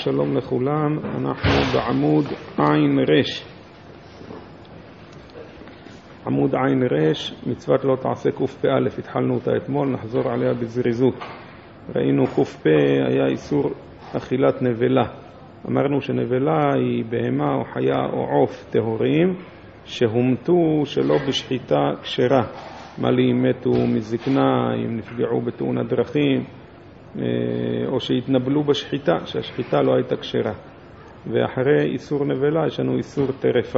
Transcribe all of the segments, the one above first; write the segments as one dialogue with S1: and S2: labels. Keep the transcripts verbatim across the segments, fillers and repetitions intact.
S1: שלום לכולם, אנחנו בעמוד עין רש. עמוד עין רש, מצוות לא תעשה קוף פה א', התחלנו אותה אתמול, נחזור עליה בזריזות. ראינו קוף פה היה איסור אכילת נבלה. אמרנו שנבלה היא בהמה או חיה או עוף טהורים שהומתו שלא בשחיטה כשרה. מלי אם מתו מזקנה, אם נפגעו בתאונת דרכים, או שהתנבלו בשחיטה, שהשחיטה לא הייתה כשרה. ואחרי איסור נבלה יש לנו איסור טרפה.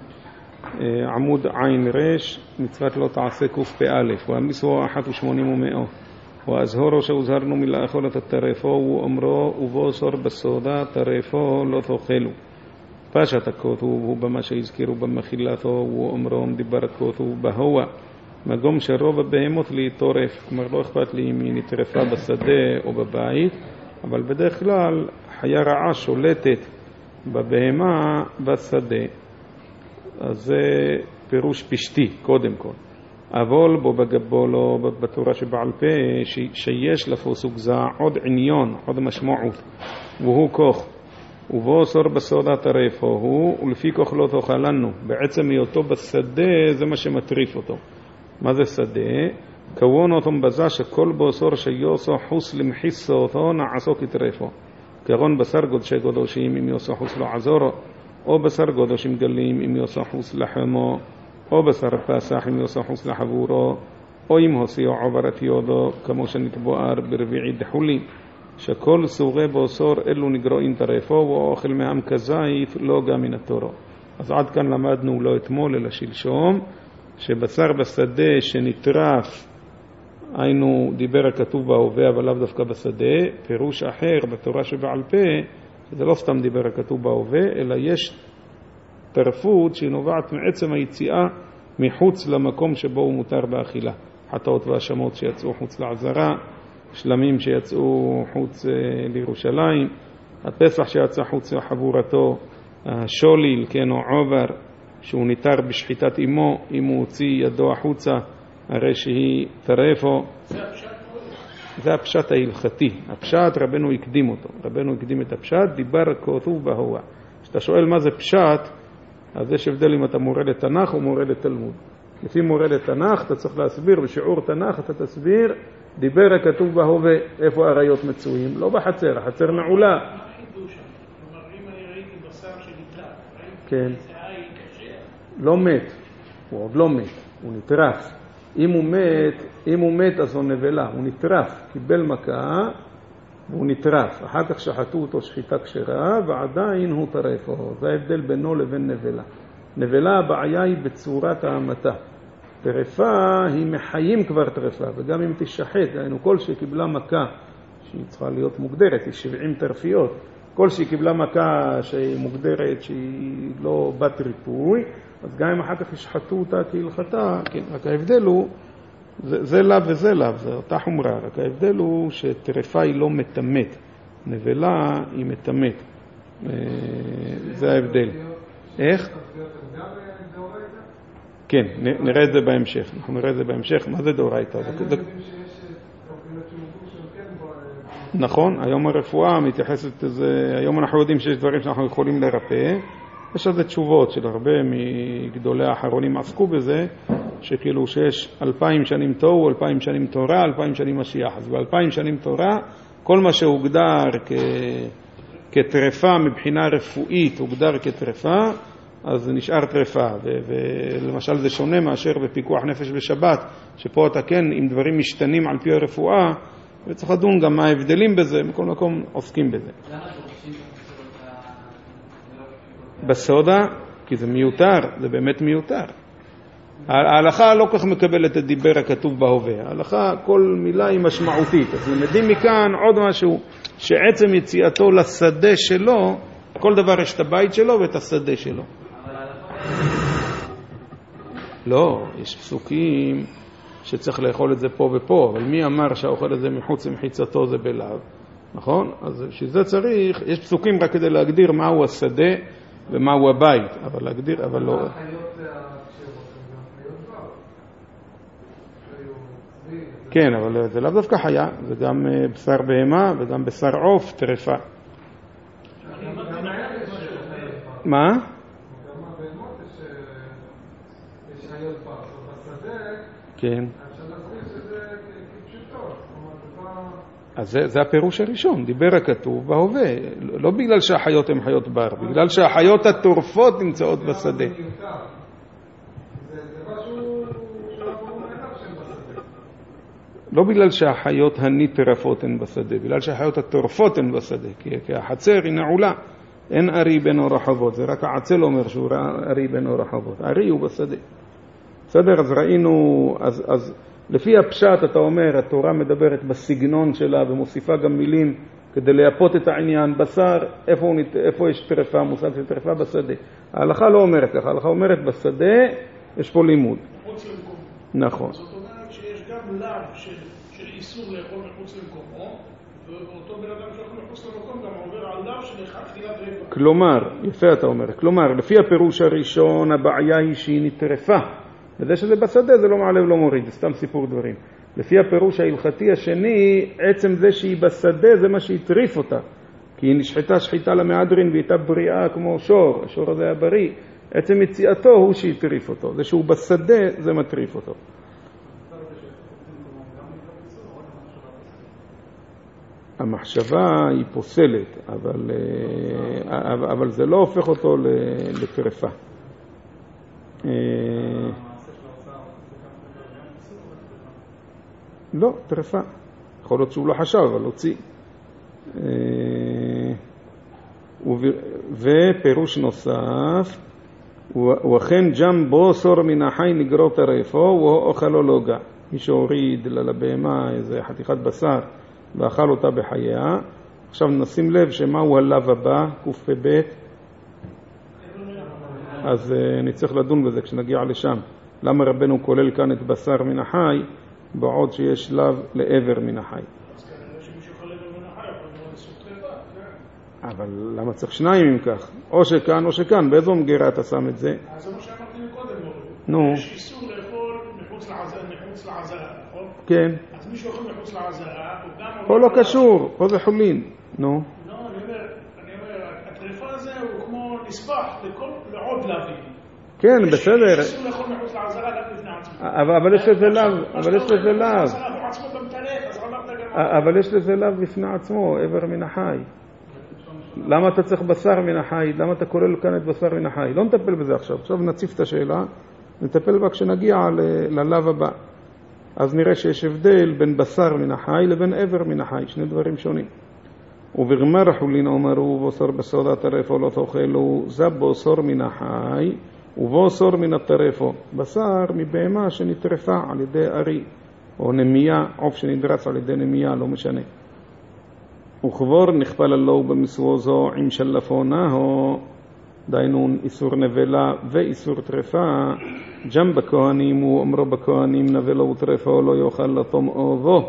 S1: עמוד עין רש, מצוות לא תעשה קוף פה א', והמיסור אחת ושמונים ומאו. והזהורו שהוזהרנו מלאכול את הטרפו, הוא אומרו ובו סור בסודה, טרפו לא תאכלו. פשט הכותו, הוא במה שהזכירו במחילתו, הוא אומרו מדיבר הכותו בהווה. מגום שרוב הבהמות להתעורף, כלומר לא אכפת לי אם היא נטרפה בשדה או בבית, אבל בדרך כלל חיה רעה שולטת בבהמה בשדה. אז זה פירוש פשטי קודם כל. אבל בו בגבולו בתורה שבעל פה שיש לפוסוק זה עוד עניון, עוד משמעות, והוא כוח, ובו סור בסודה טרפו הוא, ולפי כוח לא תאכלנו. בעצם היותו בשדה זה מה שמטריף אותו. מה זה שדה? כוון אותם בזה שכל בוסור שיוסו חוס למחיסו אותו נעשו כטרפו. כרון בשר גודשי גודשים אם יוסו חוס לא עזורו, או בשר גודשים גלים אם יוסו חוס לחמו, או בשר פסח אם יוסו חוס לחבורו, או אם הוסיעו עוברת יודו, כמו שנתבואר ברביעי דחולי, שכל סוגי בוסור אלו נגרועים טרפו, ואוכל מעם כזית לא גם מן התורו. אז עד כאן למדנו לא אתמול אלא שלשום, שבשר בשדה שנטרף, היינו דיבר הכתוב בהווה אבל לאו דווקא בשדה, פירוש אחר בתורה שבעל פה, שזה לא סתם דיבר הכתוב בהווה, אלא יש טרפות שהיא נובעת מעצם היציאה מחוץ למקום שבו הוא מותר באכילה. חטאות והאשמות שיצאו חוץ לעזרה, שלמים שיצאו חוץ לירושלים, הפסח שיצא חוץ לחבורתו, השוליל, כן, או עובר, שהוא ניתר בשחיטת אמו, אם הוא הוציא ידו החוצה, הרי שהיא טרפו. זה הפשט ההלכתי. הפשט רבנו הקדים אותו. רבנו הקדים את הפשט, דיבר כתוב בהווה. כשאתה שואל מה זה פשט, אז יש הבדל אם אתה מורה לתנ"ך או מורה לתלמוד. לפי מורה לתנ"ך אתה צריך להסביר, בשיעור תנ"ך אתה תסביר, דיבר הכתוב בהווה, איפה הראיות מצויים? לא בחצר, החצר נעולה.
S2: כלומר, אם אני ראיתי בשר שנטרף,
S1: כן.
S2: זה עין קשה.
S1: לא מת, הוא עוד לא מת, הוא נטרף. אם הוא מת, אם הוא מת אז הוא נבלה, הוא נטרף, קיבל מכה והוא נטרף. אחר כך שחטו אותו שחיטה כשרה ועדיין הוא טרף. זה ההבדל בינו לבין נבלה. נבלה הבעיה היא בצורת ההמתה. טרפה היא מחיים כבר טרפה, וגם אם תשחט, היינו כל שקיבלה מכה שהיא צריכה להיות מוגדרת, היא שבעים טרפיות, כל שהיא קיבלה מכה שהיא מוגדרת שהיא לא בת ריפוי, אז גם אם אחר כך ישחטו אותה כהלכתה, כן, רק ההבדל הוא, זה, זה לאו וזה לאו, זה אותה חומרה, רק ההבדל הוא שטרפה היא לא מתמת, נבלה היא מתמת, זה ההבדל. איך? כן, נראה את זה בהמשך, אנחנו נראה את זה בהמשך, מה זה דאורייתא? נכון, היום הרפואה מתייחסת לזה, היום אנחנו יודעים שיש דברים שאנחנו יכולים לרפא, יש לזה תשובות של הרבה מגדולי האחרונים עסקו בזה, שכאילו שיש אלפיים שנים תוהו, אלפיים שנים תורה, אלפיים שנים משיח. אז באלפיים שנים תורה, כל מה שהוגדר כ... כטרפה מבחינה רפואית, הוגדר כטרפה, אז זה נשאר טרפה. ו... ולמשל זה שונה מאשר בפיקוח נפש בשבת, שפה אתה כן, אם דברים משתנים על פי הרפואה, וצריך לדון גם מה ההבדלים בזה, מכל מקום עוסקים בזה. בסודה, כי זה מיותר, זה באמת מיותר. ההלכה לא כך מקבלת את דיבר הכתוב בהווה. ההלכה, כל מילה היא משמעותית. אז למדים מכאן עוד משהו, שעצם יציאתו לשדה שלו, כל דבר יש את הבית שלו ואת השדה שלו. לא, יש פסוקים שצריך לאכול את זה פה ופה, אבל מי אמר שהאוכל הזה מחוץ למחיצתו זה בלאו? נכון? אז שזה צריך, יש פסוקים רק כדי להגדיר מהו השדה ומהו הבית, אבל להגדיר, אבל לא... כן, אבל זה לא דווקא חיה, זה גם בשר בהמה וגם בשר עוף, טרפה. מה?
S3: גם בהמות יש חיות בר, בשדה,
S1: כן.
S3: אפשר להסביר שזה כפשוטו.
S1: אז זה, זה הפירוש הראשון, דיבר הכתוב בהווה, לא בגלל שהחיות הן חיות בר, בגלל שהחיות הטורפות נמצאות בשדה. לא בגלל שהחיות הנטרפות הן בשדה, בגלל שהחיות הטורפות הן בשדה, כי החצר היא נעולה, אין ארי בין הרחבות, זה רק העצל אומר שהוא ארי בין הרחבות, ארי הוא בשדה. בסדר, אז ראינו, אז, אז לפי הפשט אתה אומר, התורה מדברת בסגנון שלה ומוסיפה גם מילים כדי לייפות את העניין, בשר, איפה, הוא, איפה יש טרפה, מושג של טרפה בשדה. ההלכה לא אומרת ככה, ההלכה אומרת בשדה, יש פה לימוד.
S2: מחוץ למקום.
S1: נכון.
S2: זאת אומרת שיש גם לאו של, של איסור לאכול מחוץ למקומו, ואותו בן אדם שאוכל מחוץ למקום גם עובר על לאו של אכילת רבע.
S1: כלומר, יפה אתה אומר, כלומר, לפי הפירוש הראשון, הבעיה היא שהיא נטרפה. וזה שזה בשדה זה לא מעלה ולא מוריד, זה סתם סיפור דברים. לפי הפירוש ההלכתי השני, עצם זה שהיא בשדה זה מה שהטריף אותה. כי היא נשחטה שחיטה למהדרין והייתה בריאה כמו שור, השור הזה היה בריא. עצם יציאתו הוא שהטריף אותו, זה שהוא בשדה זה מטריף אותו. המחשבה היא פוסלת, אבל, אבל זה לא הופך אותו לטרפה. לא, טרפה. יכול להיות שהוא לא חשב, אבל הוציא. ופירוש נוסף, וכן ג'ם בו סור מן החי נגרו טרפו, והוא אוכלו לא גע. מי שהוריד לבהמה איזה חתיכת בשר, ואכל אותה בחייה. עכשיו נשים לב שמהו הלאו הבא, קוף ב', אז אני צריך לדון בזה כשנגיע לשם. למה רבנו כולל כאן את בשר מן החי, בעוד שיש לאו לעבר מן החי?
S2: אז כנראה שמישהו יכול לעבר מן החי, אבל לא לסוג טרפה, כן.
S1: אבל למה צריך שניים אם כך? או שכאן או שכאן, באיזו מגירה אתה שם את זה?
S2: אז זה מה שאמרתי מקודם,
S1: נו.
S2: יש איסור לאכול מחוץ לעזרה, נכון?
S1: כן.
S2: אז מישהו אוכל מחוץ לעזרה, הוא גם...
S1: פה לא קשור, פה זה חולין. נו.
S2: לא, אני אומר, אני אומר, הטרפה הזה הוא כמו נספח לעוד לאווים.
S1: כן, בסדר.
S2: יש איסור לאכול מחוץ לעזרה גם לפני עצמו.
S1: אבל יש לזה לאו, אבל יש לזה לאו.
S2: הוא עצמו גם טרף, אז אמרת גם...
S1: אבל יש לזה לאו בפני עצמו, עבר מן החי. למה אתה צריך בשר מן החי? למה אתה כולל כאן את בשר מן החי? לא נטפל בזה עכשיו. עכשיו נציף את השאלה, נטפל בה כשנגיע ללאו הבא. אז נראה שיש הבדל בין בשר מן החי לבין עבר מן החי, שני דברים שונים. ובגמר חולין אומרו, בוסר בסודה טרפו לא תאכלו, זה בוסר מן החי, ובוסר מן הטרפו, בשר מבהמה שנטרפה על ידי ארי, או נמיה, עוף שנדרס על ידי נמיה, לא משנה. וכבור נכפל עלו במסרו זו עם שלפונהו, דיינו איסור נבלה ואיסור טרפה, ג'ם בכהנים ואומרו בכהנים נבלה וטרפה לא יאכל לטומאו בו,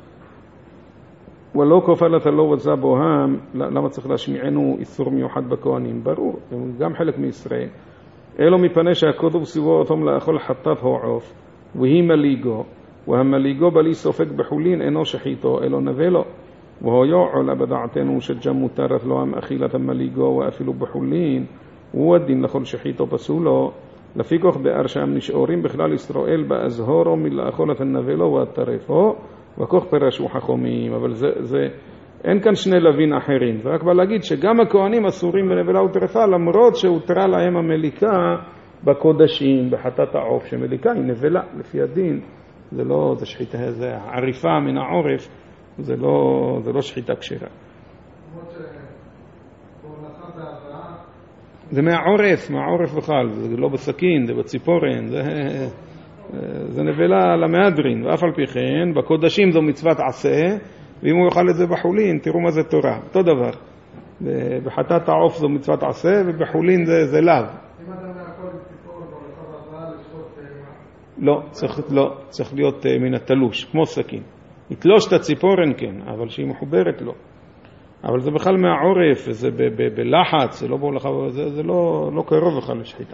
S1: ולא כופלת לו וזה בוהם. למה צריך להשמיענו איסור מיוחד בכהנים? ברור, הם גם חלק מישראל. אלו מפני שהכתוב סיבו אותם לאכול חטף או עוף, והיא מליגו, והמליגו בלי סופק בחולין אינו שחיתו, אלו נבלו. והיו עולה בדעתנו שג'ם מותרת לו עם אכילת המליגו ואפילו בחולין, הוא הדין לכל שחיתו פסולו. לפי כוח באר שהם נשאורים בכלל ישראל באזהורו מלאכול את הנבלו והטרפו, וכוח פרשו חכומים. אבל זה, זה, אין כאן שני לווין אחרים. זה רק בא להגיד שגם הכהנים אסורים בנבלה וטרפה, למרות שהותרה להם המליקה בקודשים, בחטאת העוף, שמליקה היא נבלה לפי הדין. זה לא, זה שחיטה, זה עריפה מן העורף, זה לא, זה לא שחיטה כשרה. זה מהעורף, מהעורף בכלל, זה לא בסכין, זה בציפורן, זה, זה נבלה למהדרין, ואף על פי כן, בקודשים זו מצוות עשה, ואם הוא יאכל את זה בחולין, תראו מה זה תורה, אותו דבר. בחטאת העוף זו מצוות עשה, ובחולין זה, זה לאו.
S3: אם אתה מהכל ציפורן, או לך בזרה לשחוט תאימה?
S1: לא, צריך, לא, צריך להיות מן התלוש, כמו סכין. יתלוש את הציפורן כן, אבל שהיא מחוברת לא. אבל זה בכלל מהעורף, זה ב- ב- בלחץ, זה לא בהולכה, זה, זה לא, לא קרוב בכלל לשחיטה.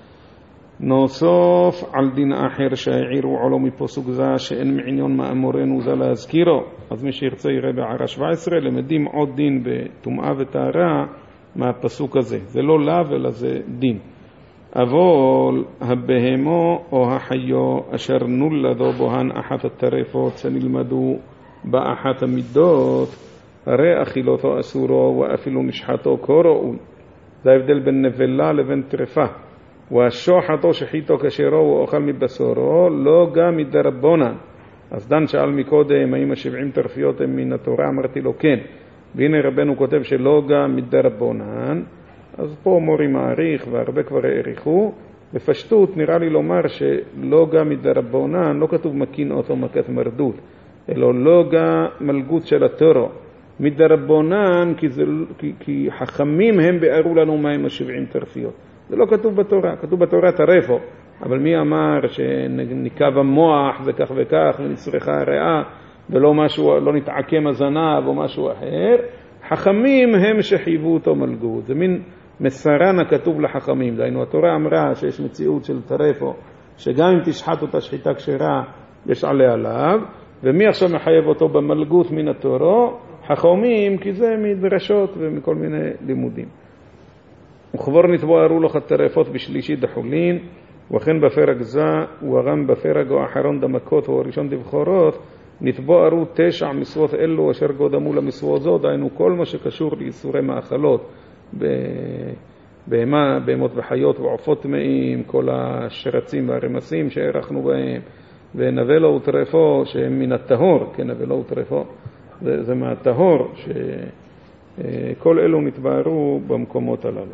S1: נוסף על דין אחר שהעירו עולו מפוסוק זה שאין מעניון מאמורנו זה להזכירו. אז מי שירצה יראה בערה שבע עשרה, למדים עוד דין בטומאה וטהרה, מהפסוק הזה. זה לא לאו אלא זה דין. אבל הבהמו או החיו אשר נולדו בוהן אחת הטרפות שנלמדו באחת המידות, הרי אכילותו אסורו ואפילו נשחטו כה ראוי. זה ההבדל בין נבלה לבין טרפה. והשוחטו שחיתו כשרו ואוכל מבשורו לא גם מדרבונן. אז דן שאל מקודם האם השבעים טרפיות הם מן התורה, אמרתי לו כן. והנה רבנו כותב שלא גם מדרבונן, אז פה מורי מעריך והרבה כבר העריכו. בפשטות נראה לי לומר שלא גם מדרבונן, לא כתוב מקין אותו מכת מרדות, אלא לא גם מלגות של התורו. מדרבונן כי, זה, כי, כי חכמים הם בארו לנו מהם השבעים טרפיות. זה לא כתוב בתורה, כתוב בתורה טרפו. אבל מי אמר שניקב המוח זה כך וכך ונצרכה הריאה ולא משהו, לא נתעקם הזנב או משהו אחר? חכמים הם שחייבו אותו מלגות. זה מין מסרן הכתוב לחכמים. דהיינו, התורה אמרה שיש מציאות של טרפו, שגם אם תשחט אותה שחיטה כשרה יש עליה עליו, ומי עכשיו מחייב אותו במלגות מן התורה? חכמים, כי זה מדרשות ומכל מיני לימודים. וכבר נתבוארו לו הטרפות בשלישי דחולין, וכן בפרק זה, וגם בפרק האחרון דמקות הוא הראשון דבחורות, נתבוארו תשע מצוות אלו אשר קודמו למצוות זו, דהיינו כל מה שקשור לאיסורי מאכלות, בהמה, בהמות וחיות ועופות טמאים, כל השרצים והרמסים שהערכנו בהם, ונבלו וטרפו שהם מן הטהור, כן, נבלו וטרפו, זה, זה מהטהור, שכל אלו נתבארו במקומות הללו.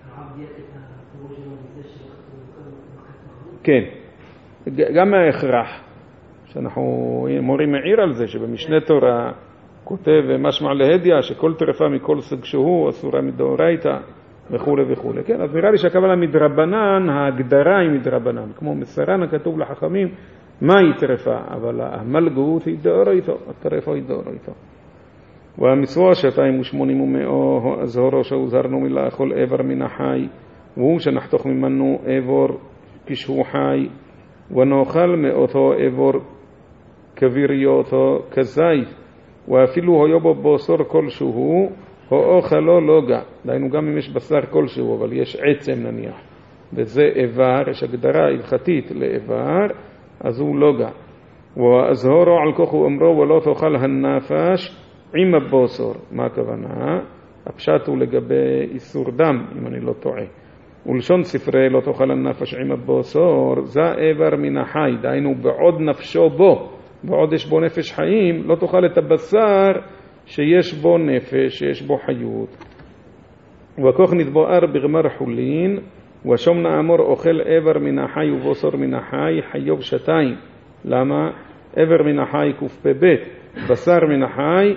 S1: כן, גם מההכרח, שאנחנו מורים מעיר על זה, שבמשנה תורה כותב משמע להדיה, שכל טרפה מכל סוג שהוא אסורה מדאורייתא וכו' וכו'. כן, אז נראה לי שהכוונה מדרבנן, ההגדרה היא מדרבנן, כמו מסרן הכתוב לחכמים, מהי טרפה? אבל המלגות היא דאורייתא, הטרפה היא דאורייתא. והמצווה שתיים ושמונים ומאו, הזהורו שהוזהרנו מלאכול עבר מן החי, והוא שנחתוך ממנו עבור כשהוא חי, ונאכל מאותו עבור כביריותו כזית, ואפילו היו בו בוסר כלשהו, או אוכלו לא גע. דהיינו גם אם יש בשר כלשהו, אבל יש עצם נניח, וזה איבר, יש הגדרה הלכתית לאיבר, אז הוא לא גע. והזהורו על כוח הוא אמרו, ולא תאכל הנפש עם הבוסר. מה הכוונה? הפשט הוא לגבי איסור דם, אם אני לא טועה. ולשון ספרי לא תאכל הנפש עם הבוסר, זה איבר מן החי, דהיינו בעוד נפשו בו, בעוד יש בו נפש חיים, לא תאכל את הבשר שיש בו נפש, שיש בו חיות. וכך נתבואר בגמר חולין, ושום נאמר אוכל איבר מן החי ובוסר מן החי, חיוב שתיים. למה? איבר מן החי קוף ב', בשר מן החי,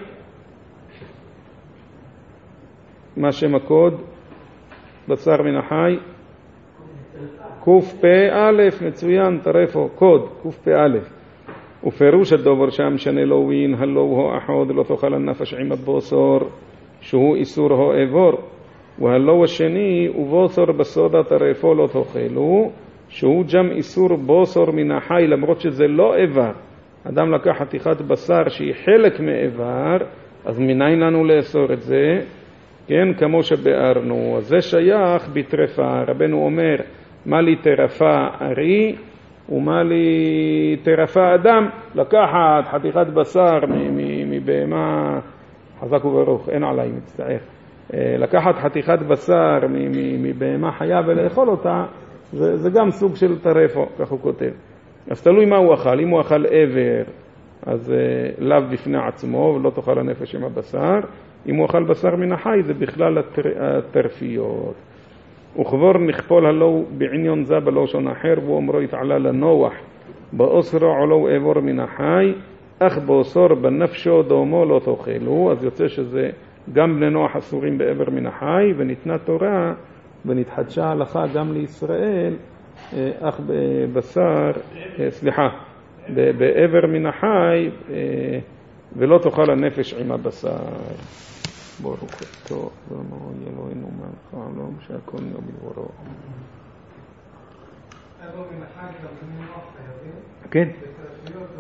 S1: מה שם הקוד? בשר מן החי קוף פ' א', מצוין, טרפו, קוד, קוף פ' א'. ופירוש הדובר שם שנלווין, הלו הוא אחד, לא תאכל הנפש עם הבוסר, שהוא איסור הו עבור. והלו השני, ובוסר בסודה טרפו לא תאכלו, שהוא גם איסור בוסר מן החי, למרות שזה לא עבר. אדם לקח חתיכת בשר שהיא חלק מעבר, אז מניין לנו לאסור את זה? כן, כמו שבארנו. אז זה שייך בטרפה. רבנו אומר, מה לי טרפה ארי ומה לי טרפה אדם? לקחת חתיכת בשר מבהמה, חזק וברוך, אין עליי, מצטער. לקחת חתיכת בשר מבהמה חיה ולאכול אותה, זה, זה גם סוג של טרפו, כך הוא כותב. אז תלוי מה הוא אכל. אם הוא אכל עבר, אז לאו בפני עצמו, ולא תאכל הנפש עם הבשר. אם הוא אכל בשר מן החי, זה בכלל הטרפיות. וכבר נכפול הלו בעניון זה בלושון אחר, והוא אמרו יתעלה לנוח, באוסרו עולו עבור מן החי, אך באוסר בנפשו דומו לא תאכלו. אז יוצא שזה גם בני נוח אסורים בעבר מן החי, וניתנה תורה ונתחדשה ההלכה גם לישראל, אך בבשר, סליחה, בעבר מן החי, ולא תאכל הנפש עם הבשר. ברוך אותו, ואמרו אלוהינו מלך העולם שהכל נהיה בדברו.
S3: עבר מן החי גם בני נוח חייבים?
S1: כן.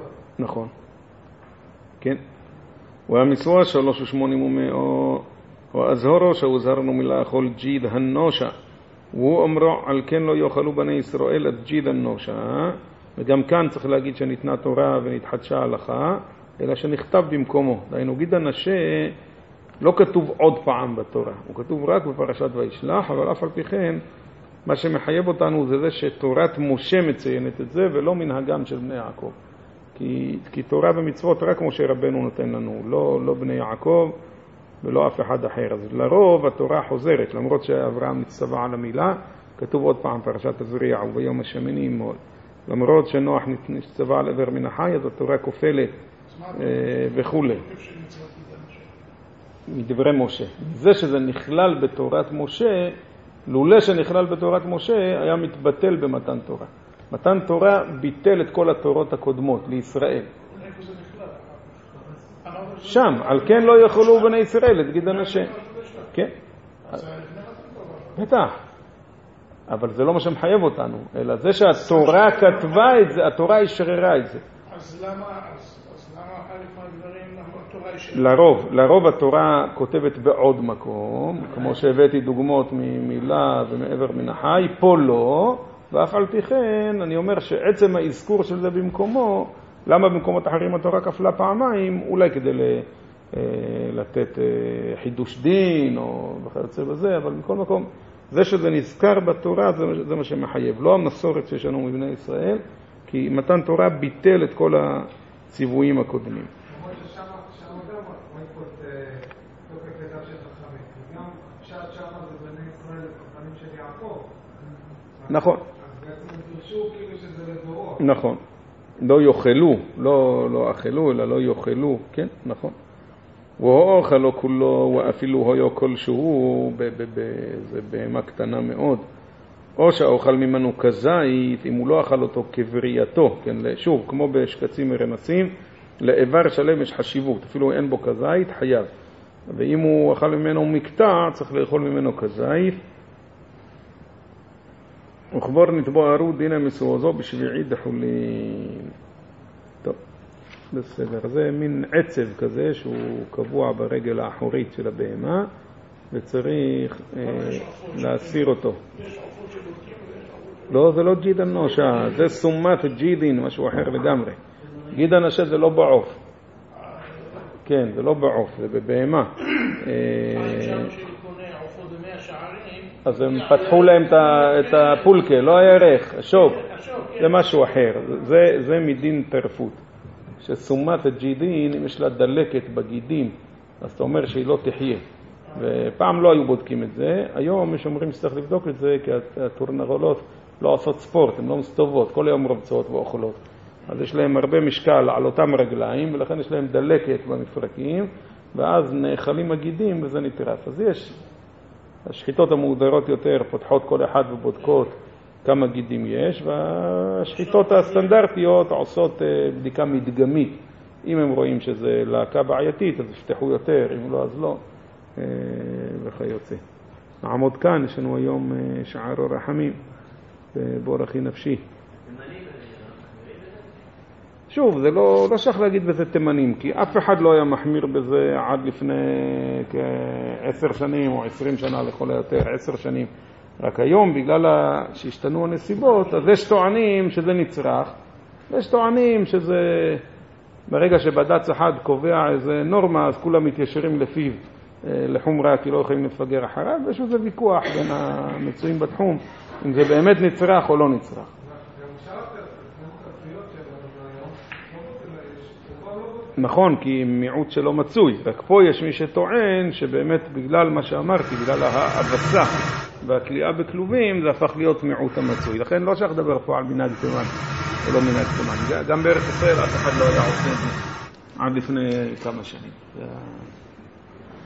S1: נכון. כן. והמצווה שלוש ושמונים ומאו, ואזהרו שהוזהרנו מלאכול ג'יד הנושה, והוא אומרו על כן לא יאכלו בני ישראל את ג'יד הנושה. וגם כאן צריך להגיד שניתנה תורה ונתחדשה הלכה, אלא שנכתב במקומו. דהיינו גיד הנשה לא כתוב עוד פעם בתורה, הוא כתוב רק בפרשת וישלח, אבל אף על פי כן מה שמחייב אותנו זה זה שתורת משה מציינת את זה ולא מנהגם של בני יעקב. כי, כי תורה ומצוות רק משה רבנו נותן לנו, לא, לא בני יעקב ולא אף אחד אחר. אז לרוב התורה חוזרת, למרות שאברהם נצטווה על המילה, כתוב עוד פעם פרשת הזריע וביום השמיני ימול. למרות שנוח נצטווה על עבר מן החי, אז התורה כופלת וכו'. מדברי משה. זה שזה נכלל בתורת משה, לולא שנכלל בתורת משה, היה מתבטל במתן תורה. מתן תורה ביטל את כל התורות הקודמות לישראל. שם, על כן לא יכולו בני ישראל את גיד הנשה. כן. בטח. אבל זה לא מה שמחייב אותנו, אלא זה שהתורה כתבה את זה, התורה ישררה את זה.
S2: אז למה, אז למה חלק מהדברים התורה ישררה?
S1: לרוב, לרוב התורה כותבת בעוד מקום, כמו שהבאתי דוגמאות ממילה ומעבר מן החי, פה לא, ואף על פי כן אני אומר שעצם האזכור של זה במקומו, למה במקומות אחרים התורה כפלה פעמיים? אולי כדי לתת חידוש דין או וכיוצא בזה, אבל בכל מקום זה שזה נזכר בתורה זה, זה מה שמחייב, לא המסורת שיש לנו מבני ישראל, כי מתן תורה ביטל את כל הציוויים הקודמים.
S3: כמו ששם עובר רואים פה את תוקף ידיו של חכמים, וגם פשט שם זה בני ישראל חכמים של יעקב.
S1: נכון.
S3: אז בעצם הם דרשו כאילו שזה לדורות.
S1: נכון. לא יאכלו, לא, לא אכלו, אלא לא יאכלו, כן, נכון. והוא אוכלו כולו, ואפילו הויו כלשהו, זה בהמה קטנה מאוד. או שהאוכל ממנו כזית, אם הוא לא אכל אותו כברייתו, כן, שוב, כמו בשקצים מרמסים, לאיבר שלם יש חשיבות, אפילו אין בו כזית, חייב. ואם הוא אכל ממנו מקטע, צריך לאכול ממנו כזית. וכבור נתבוערו דינה מסועזו בשביעי דחולין. טוב, בסדר. זה מין עצב כזה שהוא קבוע ברגל האחורית של הבהמה, וצריך אה, להסיר אותו. לא, זה לא ג'יד הנושה, זה סומת ג'ידין, משהו אחר לגמרי. ג'יד הנושה זה לא בעוף. כן, זה לא בעוף, זה בבהמה. אז הם פתחו להם את הפולקה, לא הירך, השוק, זה משהו אחר. זה, זה מדין טרפות. שסומת הג'ידין, אם יש לה דלקת בגידים, אז אתה אומר שהיא לא תחיה. ופעם לא היו בודקים את זה, היום יש אומרים שצריך לבדוק את זה, כי הטורנרולות לא עושות ספורט, הן לא מסתובבות, כל היום רבצות ואוכלות. אז יש להם הרבה משקל על אותם רגליים, ולכן יש להם דלקת במפרקים, ואז נאכלים הגידים וזה נטרף. אז יש, השחיטות המוגדרות יותר פותחות כל אחד ובודקות כמה גידים יש, והשחיטות הסטנדרטיות עושות בדיקה מדגמית. אם הם רואים שזה להקה בעייתית, אז יפתחו יותר, אם לא, אז לא. וכיוצא. נעמוד כאן, יש לנו היום שער הרחמים, בורכי נפשי. שוב, זה לא, לא שייך להגיד בזה תימנים, כי אף אחד לא היה מחמיר בזה עד לפני כעשר שנים או עשרים שנה לכל היותר, עשר שנים. רק היום, בגלל שהשתנו הנסיבות, אז יש טוענים שזה נצרך, ויש טוענים שזה, ברגע שבד"ץ אחד קובע איזה נורמה, אז כולם מתיישרים לפיו לחומרה, כי לא יכולים לפגר אחריו, ויש איזה ויכוח בין המצויים בתחום, אם זה באמת נצרך או לא נצרך. נכון, כי מיעוט שלא מצוי. רק פה יש מי שטוען שבאמת בגלל מה שאמרתי, בגלל ההבסה והקליעה בכלובים, זה הפך להיות מיעוט המצוי. לכן לא שייך לדבר פה על מנהג תימן, או לא מנהג תימן. גם בארץ ישראל אף אחד לא היה עושה את זה עד לפני כמה שנים.